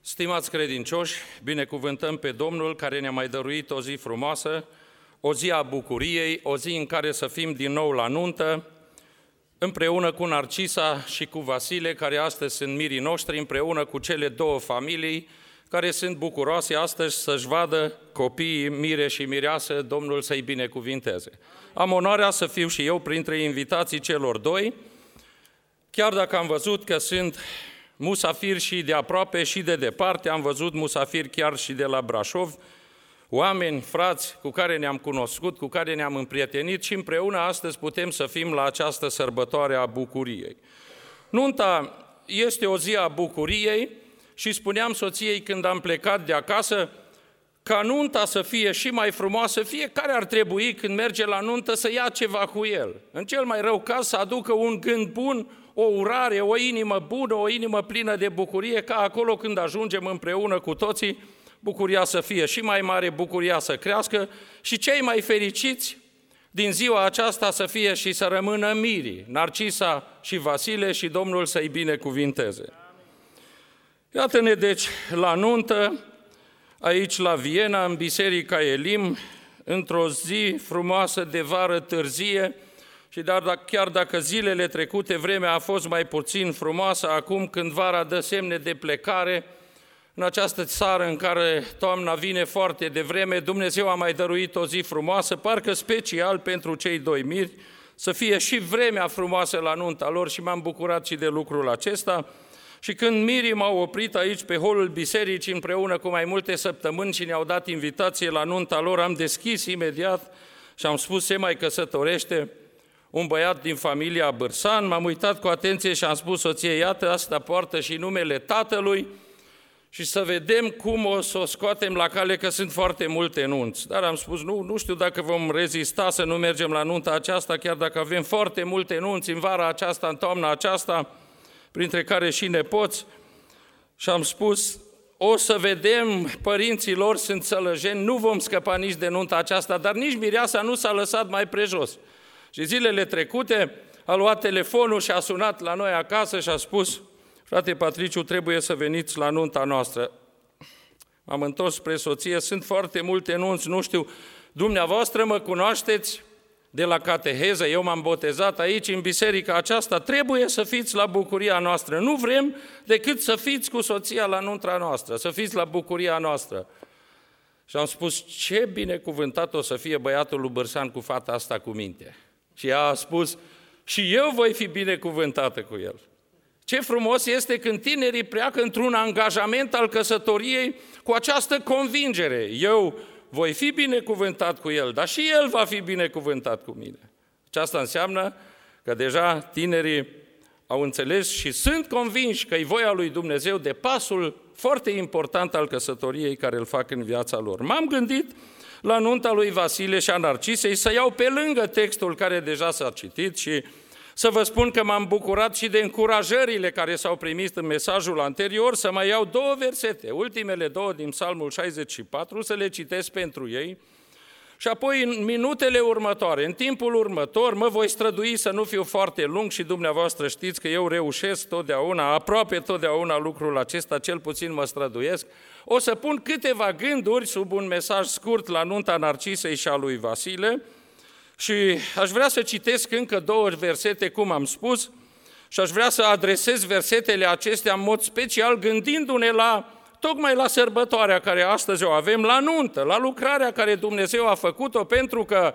Stimați credincioși, binecuvântăm pe Domnul care ne-a mai dăruit o zi frumoasă, o zi a bucuriei, o zi în care să fim din nou la nuntă, împreună cu Narcisa și cu Vasile, care astăzi sunt mirii noștri, împreună cu cele două familii care sunt bucuroase astăzi să-și vadă copiii Mire și Mireasă, Domnul să-i binecuvinteze. Am onoarea să fiu și eu printre invitații celor doi, chiar dacă am văzut că sunt musafiri și de aproape și de departe, am văzut musafiri chiar și de la Brașov, oameni, frați cu care ne-am cunoscut, cu care ne-am împrietenit și împreună astăzi putem să fim la această sărbătoare a bucuriei. Nunta este o zi a bucuriei și spuneam soției când am plecat de acasă, ca nunta să fie și mai frumoasă, fiecare ar trebui când merge la nuntă să ia ceva cu el. În cel mai rău caz să aducă un gând bun, o urare, o inimă bună, o inimă plină de bucurie, ca acolo când ajungem împreună cu toții, bucuria să fie și mai mare, bucuria să crească și cei mai fericiți din ziua aceasta să fie și să rămână mirii, Narcisa și Vasile, și Domnul să-i binecuvinteze. Iată-ne deci la nuntă, aici la Viena, în Biserica Elim, într-o zi frumoasă de vară târzie, și chiar dacă zilele trecute vremea a fost mai puțin frumoasă, acum când vara dă semne de plecare, în această țară în care toamna vine foarte devreme, Dumnezeu a mai dăruit o zi frumoasă, parcă special pentru cei doi miri, să fie și vremea frumoasă la nunta lor și m-am bucurat și de lucrul acesta. Și când mirii m-au oprit aici pe holul bisericii împreună cu mai multe săptămâni și ne-au dat invitație la nunta lor, am deschis imediat și am spus: se mai căsătorește un băiat din familia Bârsan. M-am uitat cu atenție și am spus soției: iată, asta poartă și numele tatălui și să vedem cum o să o scoatem la cale, că sunt foarte multe nunți. Dar am spus, nu știu dacă vom rezista să nu mergem la nunta aceasta, chiar dacă avem foarte multe nunți în vara aceasta, în toamna aceasta, printre care și nepoți. Și am spus, o să vedem, părinții lor sunt sălăjeni, nu vom scăpa nici de nunta aceasta, dar nici mireasa nu s-a lăsat mai prejos. Și zilele trecute a luat telefonul și a sunat la noi acasă și a spus: frate Patriciu, trebuie să veniți la nunta noastră. M-am întors spre soție, sunt foarte multe nunți, nu știu, dumneavoastră mă cunoașteți de la cateheză, eu m-am botezat aici în biserica aceasta, trebuie să fiți la bucuria noastră, nu vrem decât să fiți cu soția la nunta noastră, să fiți la bucuria noastră. Și am spus, ce binecuvântat o să fie băiatul lui Bârsan cu fata asta cu minte. Și ea a spus, și eu voi fi binecuvântată cu el. Ce frumos este când tinerii pleacă într-un angajament al căsătoriei cu această convingere. Eu voi fi binecuvântat cu el, dar și el va fi binecuvântat cu mine. Aceasta înseamnă că deja tinerii au înțeles și sunt convinși că e voia lui Dumnezeu de pasul foarte important al căsătoriei care îl fac în viața lor. M-am gândit la nunta lui Vasile și a Narcisei să iau pe lângă textul care deja s-a citit și să vă spun că m-am bucurat și de încurajările care s-au primit în mesajul anterior, să mai iau două versete, ultimele două din Psalmul 64, să le citesc pentru ei și apoi în minutele următoare, în timpul următor, mă voi strădui să nu fiu foarte lung și dumneavoastră știți că eu reușesc totdeauna, aproape totdeauna lucrul acesta, cel puțin mă străduiesc. O să pun câteva gânduri sub un mesaj scurt la nunta Narcisei și a lui Vasile, și aș vrea să citesc încă două versete, cum am spus, și aș vrea să adresez versetele acestea în mod special, gândindu-ne tocmai la sărbătoarea care astăzi o avem, la nuntă, la lucrarea care Dumnezeu a făcut-o, pentru că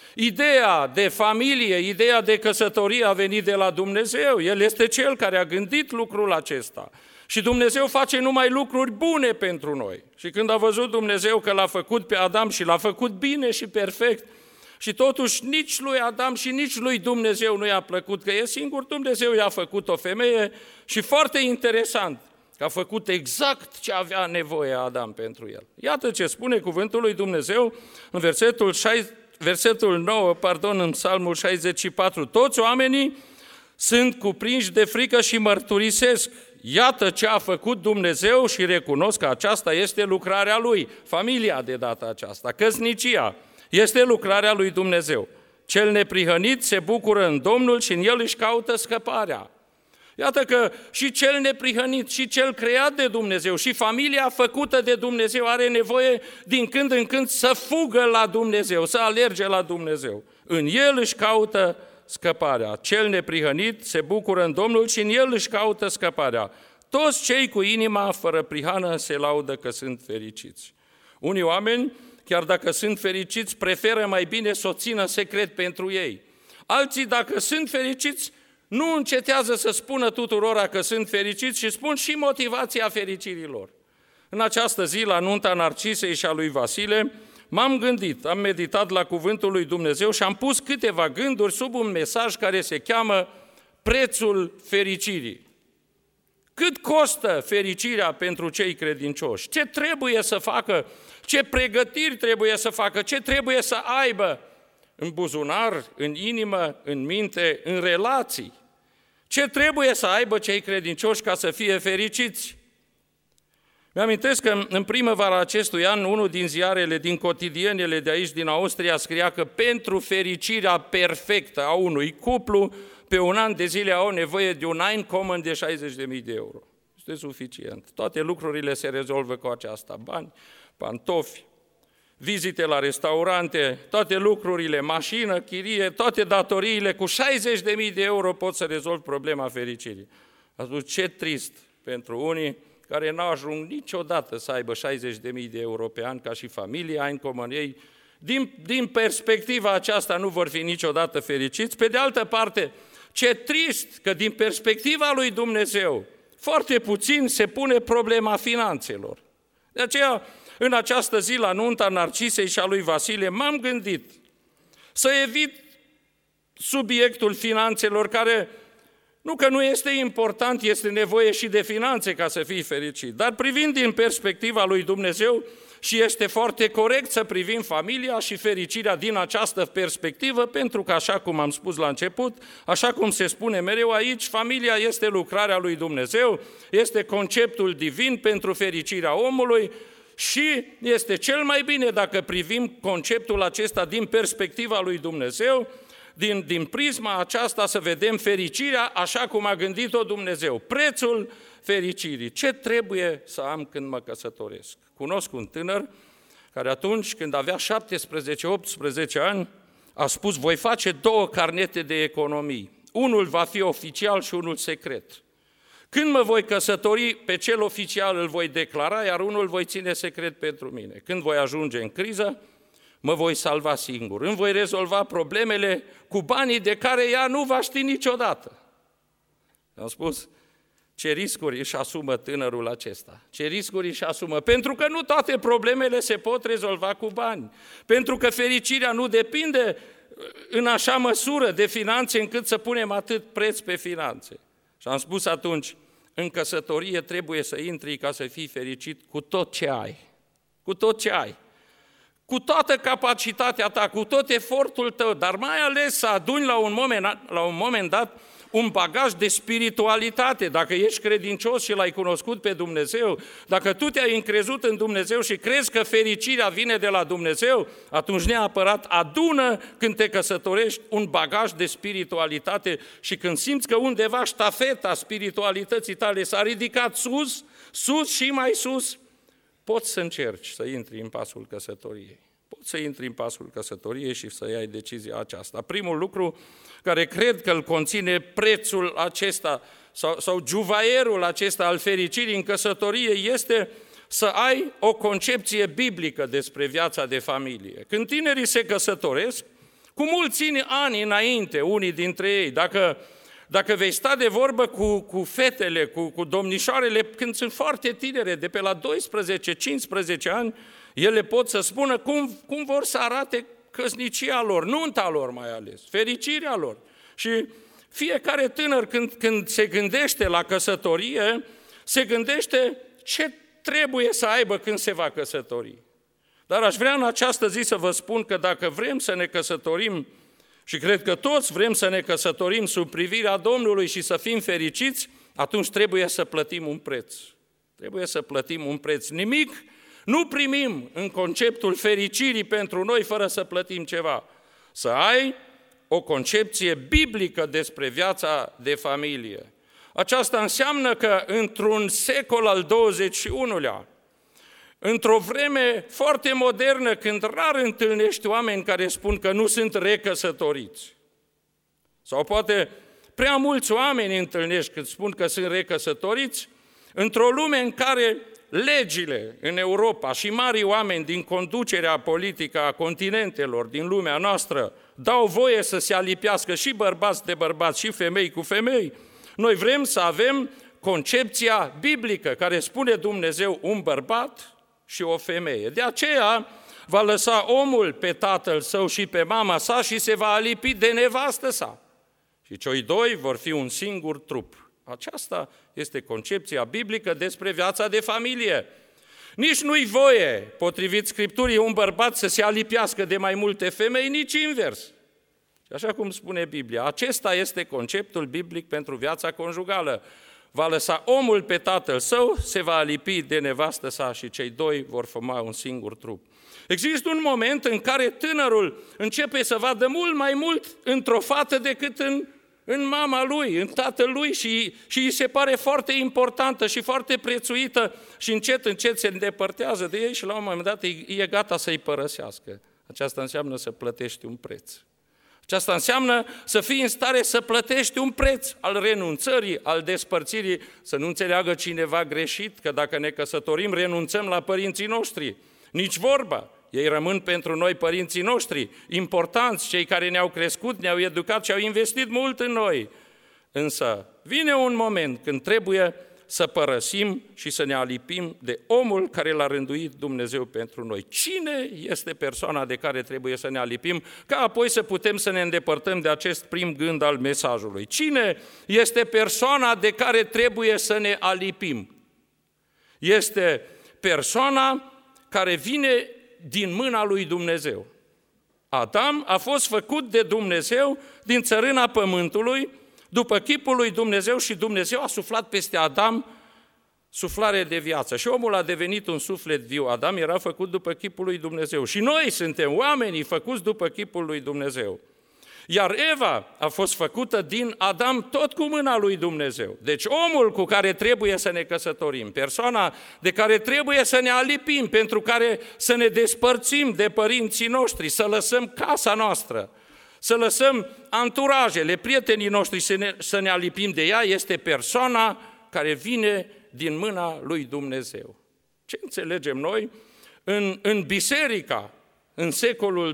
ideea de familie, ideea de căsătorie a venit de la Dumnezeu. El este Cel care a gândit lucrul acesta. Și Dumnezeu face numai lucruri bune pentru noi. Și când a văzut Dumnezeu că l-a făcut pe Adam și l-a făcut bine și perfect, și totuși nici lui Adam și nici lui Dumnezeu nu i-a plăcut, că e singur Dumnezeu i-a făcut o femeie și foarte interesant, că a făcut exact ce avea nevoie Adam pentru el. Iată ce spune cuvântul lui Dumnezeu în versetul 9, în Psalmul 64. Toți oamenii sunt cuprinși de frică și mărturisesc. Iată ce a făcut Dumnezeu și recunosc că aceasta este lucrarea Lui. Familia de data aceasta, căsnicia, este lucrarea lui Dumnezeu. Cel neprihănit se bucură în Domnul și în el își caută scăparea. Iată că și cel neprihănit, și cel creat de Dumnezeu, și familia făcută de Dumnezeu are nevoie din când în când să fugă la Dumnezeu, să alerge la Dumnezeu. În El își caută scăparea. Cel neprihănit se bucură în Domnul și în El își caută scăparea. Toți cei cu inima fără prihană se laudă că sunt fericiți. Unii oameni, chiar dacă sunt fericiți, preferă mai bine să o țină secret pentru ei. Alții, dacă sunt fericiți, nu încetează să spună tuturora că sunt fericiți și spun și motivația fericirilor. În această zi, la nunta Narcisei și a lui Vasile, m-am gândit, am meditat la cuvântul lui Dumnezeu și am pus câteva gânduri sub un mesaj care se cheamă Prețul fericirii. Cât costă fericirea pentru cei credincioși? Ce trebuie să facă? Ce pregătiri trebuie să facă? Ce trebuie să aibă în buzunar, în inimă, în minte, în relații? Ce trebuie să aibă cei credincioși ca să fie fericiți? Mi-amintesc că în primăvara acestui an, unul din ziarele, din cotidienele de aici, din Austria, scria că pentru fericirea perfectă a unui cuplu, pe un an de zile au nevoie de un Einkommen de 60.000 de euro. Este suficient. Toate lucrurile se rezolvă cu aceasta. Bani, pantofi, vizite la restaurante, toate lucrurile, mașină, chirie, toate datoriile, cu 60.000 de euro pot să rezolv problema fericirii. Atunci ce trist pentru unii care n-au ajuns niciodată să aibă 60.000 de euro pe an ca și familia Einkommen. Ei, din perspectiva aceasta, nu vor fi niciodată fericiți. Pe de altă parte, ce trist că din perspectiva lui Dumnezeu foarte puțin se pune problema finanțelor. De aceea, în această zi, la nunta Narcisei și a lui Vasile, m-am gândit să evit subiectul finanțelor, care nu că nu este important, este nevoie și de finanțe ca să fii fericit, dar privind din perspectiva lui Dumnezeu, și este foarte corect să privim familia și fericirea din această perspectivă, pentru că, așa cum am spus la început, așa cum se spune mereu aici, familia este lucrarea lui Dumnezeu, este conceptul divin pentru fericirea omului și este cel mai bine dacă privim conceptul acesta din perspectiva lui Dumnezeu, din prisma aceasta să vedem fericirea așa cum a gândit-o Dumnezeu. Prețul fericirii. Ce trebuie să am când mă căsătoresc? Cunosc un tânăr care atunci când avea 17-18 ani a spus: voi face 2 carnete de economii. Unul va fi oficial și unul secret. Când mă voi căsători, pe cel oficial îl voi declara, iar unul voi ține secret pentru mine. Când voi ajunge în criză, mă voi salva singur. Îmi voi rezolva problemele cu banii de care ea nu va ști niciodată. Am spus: ce riscuri își asumă tânărul acesta? Ce riscuri își asumă? Pentru că nu toate problemele se pot rezolva cu bani. Pentru că fericirea nu depinde în așa măsură de finanțe încât să punem atât preț pe finanțe. Și am spus atunci: în căsătorie trebuie să intri ca să fii fericit cu tot ce ai. Cu tot ce ai. Cu toată capacitatea ta, cu tot efortul tău, dar mai ales să aduni la un moment dat un bagaj de spiritualitate. Dacă ești credincios și l-ai cunoscut pe Dumnezeu, dacă tu te-ai încrezut în Dumnezeu și crezi că fericirea vine de la Dumnezeu, atunci neapărat adună când te căsătorești un bagaj de spiritualitate și când simți că undeva ștafeta spiritualității tale s-a ridicat sus, sus și mai sus, poți să încerci să intri în pasul căsătoriei. Poți să intri în pasul căsătoriei și să iai decizia aceasta. Primul lucru care cred că îl conține prețul acesta sau juvaierul acesta al fericirii în căsătorie este să ai o concepție biblică despre viața de familie. Când tinerii se căsătoresc, cu mulți ani înainte, unii dintre ei, dacă vei sta de vorbă cu fetele, cu domnișoarele, când sunt foarte tinere, de pe la 12-15 ani, ele pot să spună cum vor să arate căsnicia lor, nunta lor mai ales, fericirea lor. Și fiecare tânăr când se gândește la căsătorie, se gândește ce trebuie să aibă când se va căsători. Dar aș vrea în această zi să vă spun că dacă vrem să ne căsătorim, și cred că toți vrem să ne căsătorim sub privirea Domnului și să fim fericiți, atunci trebuie să plătim un preț. Trebuie să plătim un preț. Nimic nu primim în conceptul fericirii pentru noi fără să plătim ceva. Să ai o concepție biblică despre viața de familie. Aceasta înseamnă că într-un secol al XXI-lea, într-o vreme foarte modernă, când rar întâlnești oameni care spun că nu sunt recăsătoriți, sau poate prea mulți oameni întâlnești când spun că sunt recăsătoriți, într-o lume în care legile în Europa și mari oameni din conducerea politică a continentelor din lumea noastră dau voie să se alipiască și bărbați de bărbați și femei cu femei, noi vrem să avem concepția biblică care spune Dumnezeu un bărbat și o femeie. De aceea va lăsa omul pe tatăl său și pe mama sa și se va alipi de nevastă sa. Și cei doi vor fi un singur trup. Aceasta este concepția biblică despre viața de familie. Nici nu-i voie, potrivit Scripturii, un bărbat să se alipiască de mai multe femei, nici invers. Și așa cum spune Biblia, acesta este conceptul biblic pentru viața conjugală. Va lăsa omul pe tatăl său, se va alipi de nevastă sa și cei doi vor forma un singur trup. Există un moment în care tânărul începe să vadă mult mai mult într-o fată decât în mama lui, în tatăl lui și îi se pare foarte importantă și foarte prețuită și încet se îndepărtează de ei și la un moment dat e gata să-i părăsească. Aceasta înseamnă să plătești un preț. Aceasta înseamnă să fii în stare să plătești un preț al renunțării, al despărțirii, să nu înțeleagă cineva greșit că dacă ne căsătorim renunțăm la părinții noștri. Nici vorba. Ei rămân pentru noi părinții noștri, importanți, cei care ne-au crescut, ne-au educat și au investit mult în noi. Însă vine un moment când trebuie să părăsim și să ne alipim de omul care l-a rânduit Dumnezeu pentru noi. Cine este persoana de care trebuie să ne alipim, ca apoi să putem să ne îndepărtăm de acest prim gând al mesajului? Cine este persoana de care trebuie să ne alipim? Este persoana care vine din mâna lui Dumnezeu. Adam a fost făcut de Dumnezeu din țărâna pământului, după chipul lui Dumnezeu și Dumnezeu a suflat peste Adam suflare de viață. Și omul a devenit un suflet viu. Adam era făcut după chipul lui Dumnezeu. Și noi suntem oamenii făcuți după chipul lui Dumnezeu. Iar Eva a fost făcută din Adam tot cu mâna lui Dumnezeu. Deci omul cu care trebuie să ne căsătorim, persoana de care trebuie să ne alipim, pentru care să ne despărțim de părinții noștri, să lăsăm casa noastră, să lăsăm anturajele, prietenii noștri, să ne alipim de ea, este persoana care vine din mâna lui Dumnezeu. Ce înțelegem noi? În biserica, în secolul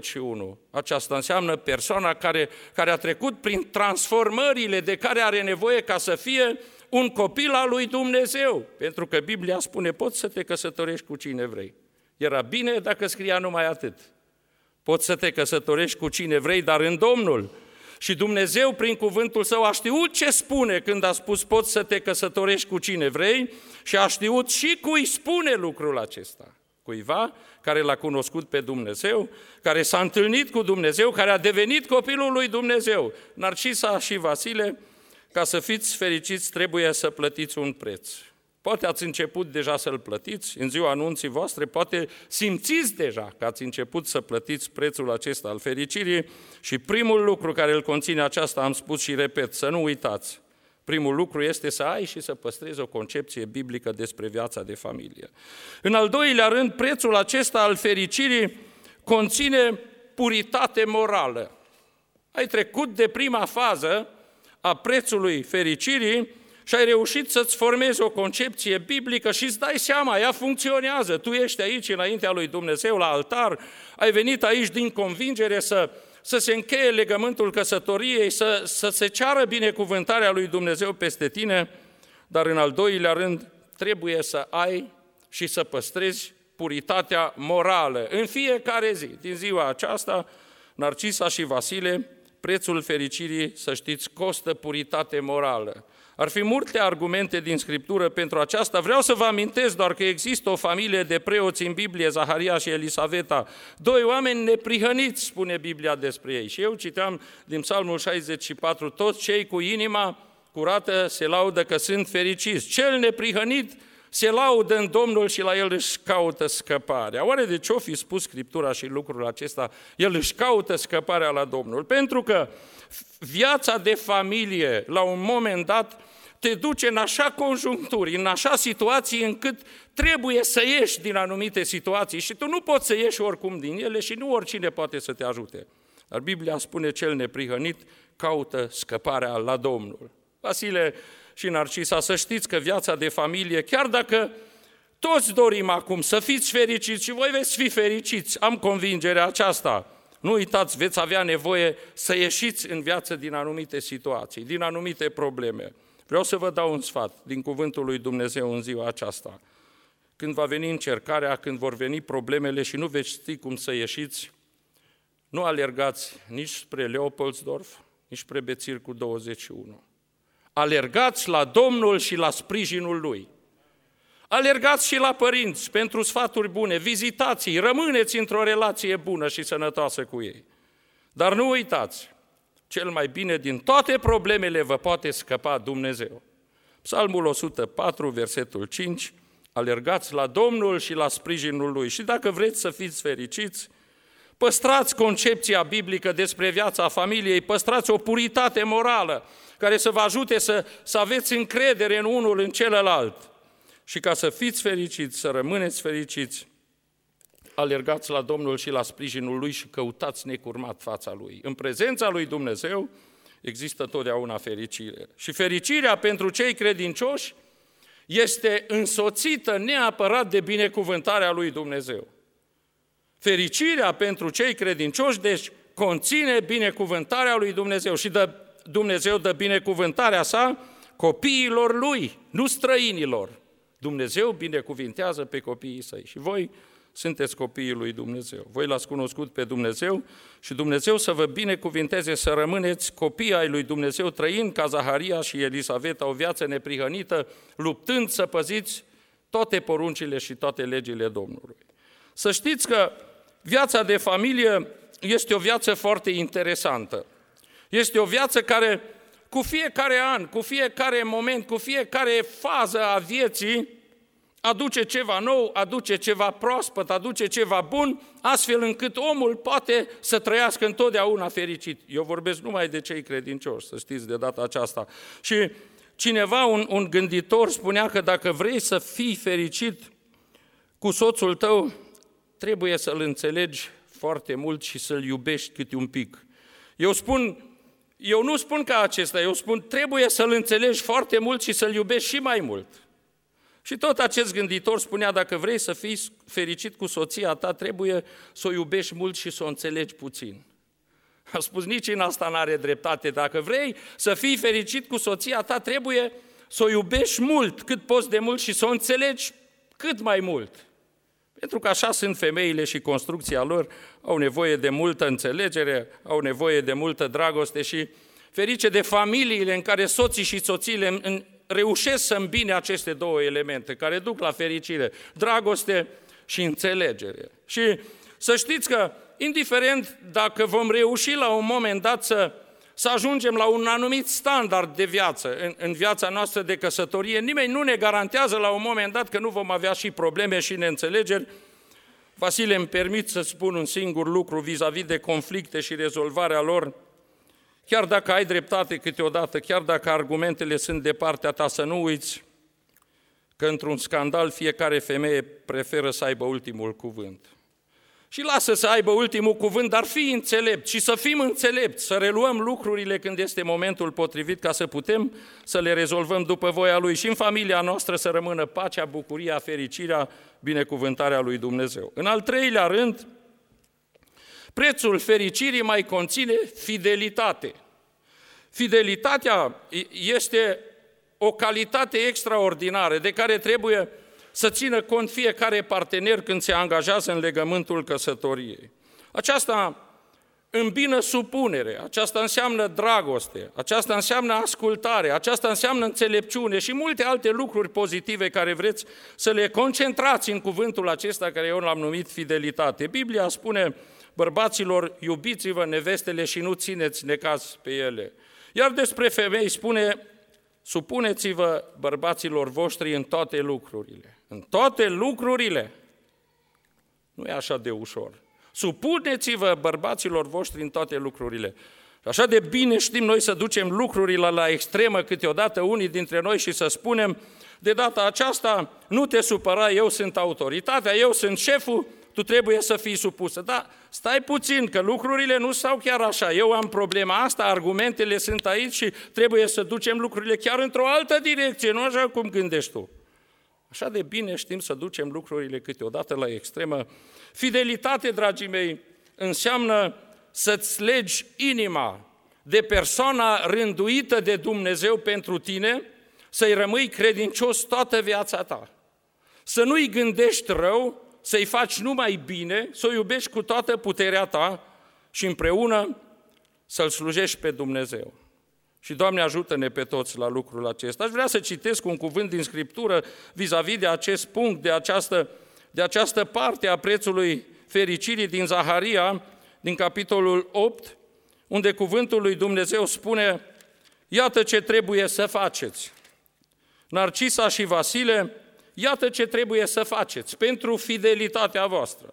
21, aceasta înseamnă persoana care a trecut prin transformările de care are nevoie ca să fie un copil al lui Dumnezeu. Pentru că Biblia spune, poți să te căsătorești cu cine vrei. Era bine dacă scria numai atât. Poți să te căsătorești cu cine vrei, dar în Domnul. Și Dumnezeu, prin cuvântul Său, a știut ce spune când a spus poți să te căsătorești cu cine vrei și a știut și cui spune lucrul acesta. Cuiva care l-a cunoscut pe Dumnezeu, care s-a întâlnit cu Dumnezeu, care a devenit copilul lui Dumnezeu. Narcisa și Vasile, ca să fiți fericiți, trebuie să plătiți un preț. Poate ați început deja să-l plătiți în ziua anunții voastre, poate simțiți deja că ați început să plătiți prețul acesta al fericirii și primul lucru care îl conține aceasta, am spus și repet, să nu uitați. Primul lucru este să ai și să păstrezi o concepție biblică despre viața de familie. În al doilea rând, prețul acesta al fericirii conține puritate morală. Ai trecut de prima fază a prețului fericirii și ai reușit să-ți formezi o concepție biblică și îți dai seama, ea funcționează. Tu ești aici înaintea lui Dumnezeu la altar, ai venit aici din convingere să se încheie legământul căsătoriei, să se ceară binecuvântarea lui Dumnezeu peste tine, dar în al doilea rând trebuie să ai și să păstrezi puritatea morală. În fiecare zi, din ziua aceasta, Narcisa și Vasile, prețul fericirii, să știți, costă puritate morală. Ar fi multe argumente din Scriptură pentru aceasta. Vreau să vă amintesc doar că există o familie de preoți în Biblie, Zaharia și Elisaveta. Doi oameni neprihăniți, spune Biblia despre ei. Și eu citeam din Psalmul 64, toți cei cu inima curată se laudă că sunt fericiți. Cel neprihănit se laudă în Domnul și la el își caută scăparea. Oare de ce o fi spus Scriptura și lucrul acesta? El își caută scăparea la Domnul. Pentru că viața de familie, la un moment dat, te duce în așa conjuncturi, în așa situații încât trebuie să ieși din anumite situații și tu nu poți să ieși oricum din ele și nu oricine poate să te ajute. Dar Biblia spune cel neprihănit caută scăparea la Domnul. Vasile și Narcisa, să știți că viața de familie, chiar dacă toți dorim acum să fiți fericiți și voi veți fi fericiți, am convingerea aceasta, nu uitați, veți avea nevoie să ieșiți în viață din anumite situații, din anumite probleme. Vreau să vă dau un sfat din cuvântul lui Dumnezeu în ziua aceasta. Când va veni încercarea, când vor veni problemele și nu veți ști cum să ieșiți, nu alergați nici spre Leopoldsdorf, nici spre Bețircu 21. Alergați la Domnul și la sprijinul Lui. Alergați și la părinți pentru sfaturi bune, vizitați-i, rămâneți într-o relație bună și sănătoasă cu ei. Dar nu uitați, cel mai bine din toate problemele vă poate scăpa Dumnezeu. Psalmul 104, versetul 5, alergați la Domnul și la sprijinul Lui. Și dacă vreți să fiți fericiți, păstrați concepția biblică despre viața familiei, păstrați o puritate morală care să vă ajute să aveți încredere în unul în celălalt. Și ca să fiți fericiți, să rămâneți fericiți, alergați la Domnul și la sprijinul Lui și căutați necurmat fața Lui. În prezența Lui Dumnezeu există totdeauna fericire. Și fericirea pentru cei credincioși este însoțită neapărat de binecuvântarea Lui Dumnezeu. Fericirea pentru cei credincioși, deci, conține binecuvântarea Lui Dumnezeu și Dumnezeu dă binecuvântarea sa copiilor Lui, nu străinilor. Dumnezeu binecuvintează pe copiii săi și voi sunteți copiii lui Dumnezeu. Voi l-ați cunoscut pe Dumnezeu și Dumnezeu să vă binecuvinteze să rămâneți copii ai lui Dumnezeu, trăind ca Zaharia și Elisaveta o viață neprihănită, luptând să păziți toate poruncile și toate legile Domnului. Să știți că viața de familie este o viață foarte interesantă. Este o viață care cu fiecare an, cu fiecare moment, cu fiecare fază a vieții, aduce ceva nou, aduce ceva proaspăt, aduce ceva bun, astfel încât omul poate să trăiască întotdeauna fericit. Eu vorbesc numai de cei credincioși, să știți de data aceasta. Și cineva, un gânditor, spunea că dacă vrei să fii fericit cu soțul tău, trebuie să-l înțelegi foarte mult și să-l iubești câte un pic. Eu nu spun ca acesta, eu spun trebuie să-l înțelegi foarte mult și să-l iubești și mai mult. Și tot acest gânditor spunea, dacă vrei să fii fericit cu soția ta, trebuie să o iubești mult și să o înțelegi puțin. A spus, nici în asta n-are dreptate. Dacă vrei să fii fericit cu soția ta, trebuie să o iubești mult, cât poți de mult și să o înțelegi cât mai mult. Pentru că așa sunt femeile și construcția lor, au nevoie de multă înțelegere, au nevoie de multă dragoste și ferice de familiile în care soții și soțiile reușesc să îmbine aceste două elemente care duc la fericire, dragoste și înțelegere. Și să știți că, indiferent dacă vom reuși la un moment dat să ajungem la un anumit standard de viață în viața noastră de căsătorie, nimeni nu ne garantează la un moment dat că nu vom avea și probleme și neînțelegeri. Vasile, îmi permit să spun un singur lucru vis-a-vis de conflicte și rezolvarea lor. Chiar dacă ai dreptate câteodată, chiar dacă argumentele sunt de partea ta, să nu uiți că într-un scandal fiecare femeie preferă să aibă ultimul cuvânt. Și lasă să aibă ultimul cuvânt, dar fii înțelept și să fim înțelepți, să reluăm lucrurile când este momentul potrivit ca să putem să le rezolvăm după voia Lui și în familia noastră să rămână pacea, bucuria, fericirea, binecuvântarea lui Dumnezeu. În al treilea rând, prețul fericirii mai conține fidelitate. Fidelitatea este o calitate extraordinară de care trebuie să țină cont fiecare partener când se angajează în legământul căsătoriei. Aceasta îmbină supunere, aceasta înseamnă dragoste, aceasta înseamnă ascultare, aceasta înseamnă înțelepciune și multe alte lucruri pozitive care vreți să le concentrați în cuvântul acesta care eu l-am numit fidelitate. Biblia spune, bărbaților, iubiți-vă nevestele și nu țineți necaz pe ele. Iar despre femei spune, supuneți-vă bărbaților voștri în toate lucrurile. În toate lucrurile. Nu e așa de ușor. Supuneți-vă bărbaților voștri în toate lucrurile. Și Așa de bine știm noi să ducem lucrurile la extremă câteodată unii dintre noi și să spunem, de data aceasta nu te supăra, eu sunt autoritatea, eu sunt șeful, tu trebuie să fii supusă. Dar stai puțin, că lucrurile nu stau chiar așa. Eu am problema asta, argumentele sunt aici și trebuie să ducem lucrurile chiar într-o altă direcție, nu așa cum gândești tu. Așa de bine știm să ducem lucrurile câteodată la extremă. Fidelitate, dragii mei, înseamnă să-ți legi inima de persoana rânduită de Dumnezeu pentru tine, să-i rămâi credincios toată viața ta. Să nu-i gândești rău, să-i faci numai bine, să o iubești cu toată puterea ta și împreună să-L slujești pe Dumnezeu. Și Doamne ajută-ne pe toți la lucrul acesta. Aș vrea să citesc un cuvânt din Scriptură vis-a-vis de acest punct, de această parte a prețului fericirii din Zaharia, din capitolul 8, unde cuvântul lui Dumnezeu spune, iată ce trebuie să faceți. Narcisa și Vasile, iată ce trebuie să faceți pentru fidelitatea voastră.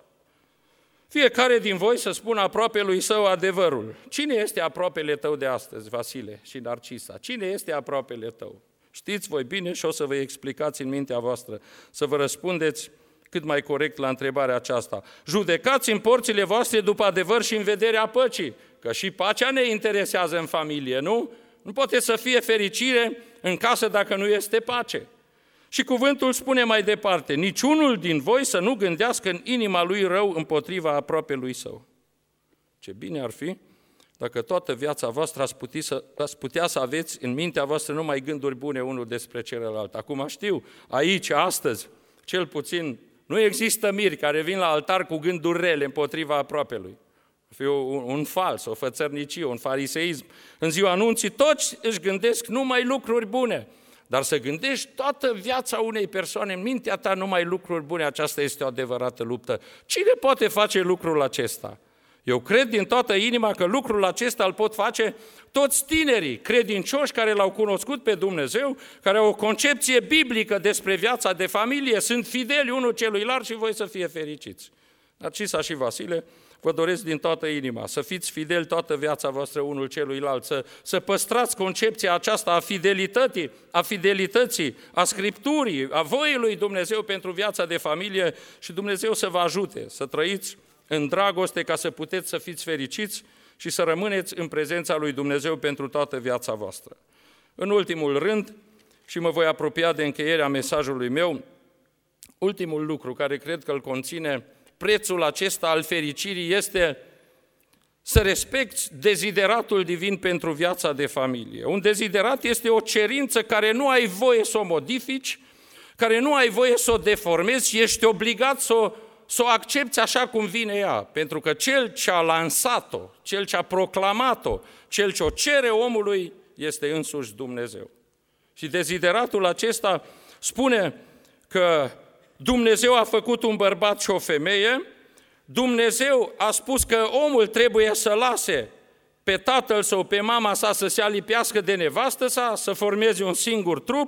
Fiecare din voi să spună aproapelui său adevărul. Cine este aproapele tău de astăzi, Vasile și Narcisa? Cine este aproapele tău? Știți voi bine și o să vă explicați în mintea voastră, să vă răspundeți cât mai corect la întrebarea aceasta. Judecați în porțile voastre după adevăr și în vederea păcii, că și pacea ne interesează în familie, nu? Nu poate să fie fericire în casă dacă nu este pace. Și cuvântul spune mai departe, niciunul din voi să nu gândească în inima lui rău împotriva aproapelui său. Ce bine ar fi dacă toată viața voastră ați putea să aveți în mintea voastră numai gânduri bune unul despre celălalt. Acum știu, aici, astăzi, cel puțin, nu există miri care vin la altar cu gânduri rele împotriva aproapelui. Ar fi un fals, o fățărnicie, un fariseism. În ziua anunții toți își gândesc numai lucruri bune. Dar să gândești toată viața unei persoane, în mintea ta numai lucruri bune, aceasta este o adevărată luptă. Cine poate face lucrul acesta? Eu cred din toată inima că lucrul acesta îl pot face toți tinerii credincioși care l-au cunoscut pe Dumnezeu, care au o concepție biblică despre viața de familie, sunt fideli unul celuilalt și voi să fie fericiți. Narcisa și Vasile, vă doresc din toată inima să fiți fideli toată viața voastră unul celuilalt, să păstrați concepția aceasta a fidelității, a Scripturii, a voii lui Dumnezeu pentru viața de familie și Dumnezeu să vă ajute să trăiți în dragoste ca să puteți să fiți fericiți și să rămâneți în prezența lui Dumnezeu pentru toată viața voastră. În ultimul rând, și mă voi apropia de încheierea mesajului meu, ultimul lucru care cred că îl conține prețul acesta al fericirii este să respecti dezideratul divin pentru viața de familie. Un deziderat este o cerință care nu ai voie să o modifici, care nu ai voie să o deformezi, ești obligat să o accepți așa cum vine ea, pentru că cel ce a lansat-o, cel ce a proclamat-o, cel ce o cere omului este însuși Dumnezeu. Și dezideratul acesta spune că Dumnezeu a făcut un bărbat și o femeie, Dumnezeu a spus că omul trebuie să lase pe tatăl său, pe mama sa, să se alipească de nevastă sa, să formeze un singur trup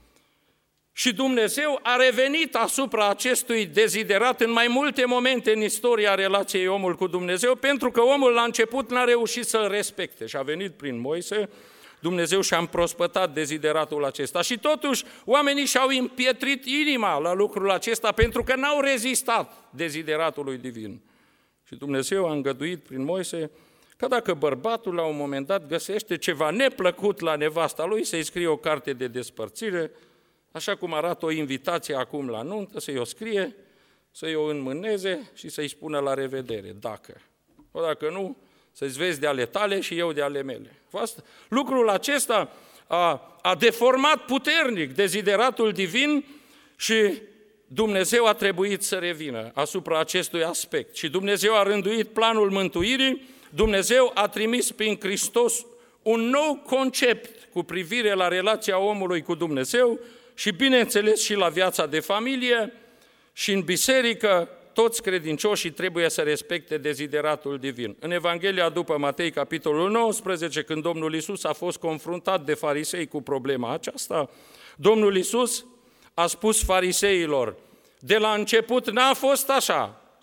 și Dumnezeu a revenit asupra acestui deziderat în mai multe momente în istoria relației omul cu Dumnezeu, pentru că omul la început n-a reușit să-l respecte și a venit prin Moise, Dumnezeu și-a împrospătat dezideratul acesta și totuși oamenii și-au împietrit inima la lucrul acesta pentru că n-au rezistat dezideratului divin. Și Dumnezeu a îngăduit prin Moise că dacă bărbatul la un moment dat găsește ceva neplăcut la nevasta lui, să-i scrie o carte de despărțire, așa cum arată o invitație acum la nuntă, să-i o scrie, să-i o înmâneze și să-i spună la revedere, dacă nu, să-ți vezi de ale tale și eu de ale mele. Lucrul acesta a deformat puternic dezideratul divin și Dumnezeu a trebuit să revină asupra acestui aspect. Și Dumnezeu a rânduit planul mântuirii, Dumnezeu a trimis prin Hristos un nou concept cu privire la relația omului cu Dumnezeu și, bineînțeles, și la viața de familie și în biserică, toți credincioșii trebuie să respecte dezideratul divin. În Evanghelia după Matei, capitolul 19, când Domnul Iisus a fost confruntat de farisei cu problema aceasta, Domnul Iisus a spus fariseilor, de la început n-a fost așa,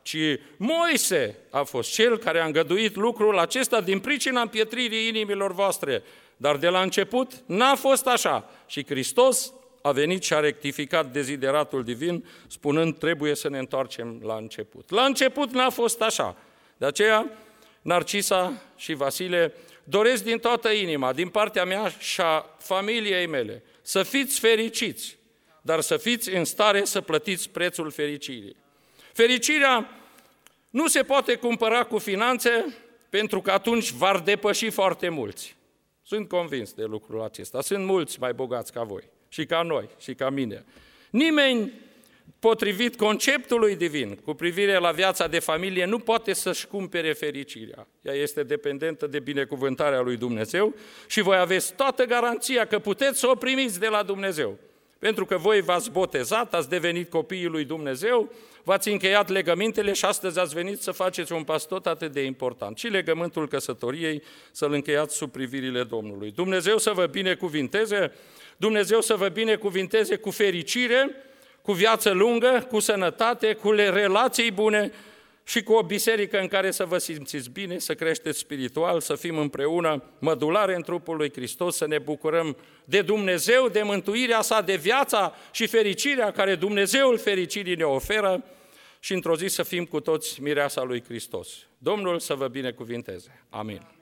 ci Moise a fost cel care a îngăduit lucrul acesta din pricina împietririi inimilor voastre. Dar de la început n-a fost așa și Hristos a venit și a rectificat dezideratul divin, spunând, trebuie să ne întoarcem la început. La început n-a fost așa. De aceea, Narcisa și Vasile doresc din toată inima, din partea mea și a familiei mele, să fiți fericiți, dar să fiți în stare să plătiți prețul fericirii. Fericirea nu se poate cumpăra cu finanțe, pentru că atunci v-ar depăși foarte mulți. Sunt convins de lucrul acesta. Sunt mulți mai bogați ca voi, și ca noi, și ca mine. Nimeni, potrivit conceptului divin, cu privire la viața de familie, nu poate să-și cumpere fericirea. Ea este dependentă de binecuvântarea lui Dumnezeu și voi aveți toată garanția că puteți să o primiți de la Dumnezeu. Pentru că voi v-ați botezat, ați devenit copiii lui Dumnezeu, v-ați încheiat legămintele și astăzi ați venit să faceți un pas tot atât de important. Și legământul căsătoriei să-l încheiați sub privirile Domnului. Dumnezeu să vă binecuvinteze, Dumnezeu să vă binecuvinteze cu fericire, cu viață lungă, cu sănătate, cu relații bune și cu o biserică în care să vă simțiți bine, să creșteți spiritual, să fim împreună mădulare în trupul lui Hristos, să ne bucurăm de Dumnezeu, de mântuirea sa, de viața și fericirea care Dumnezeul fericirii ne oferă și într-o zi să fim cu toți mireasa lui Hristos. Domnul să vă binecuvinteze. Amin.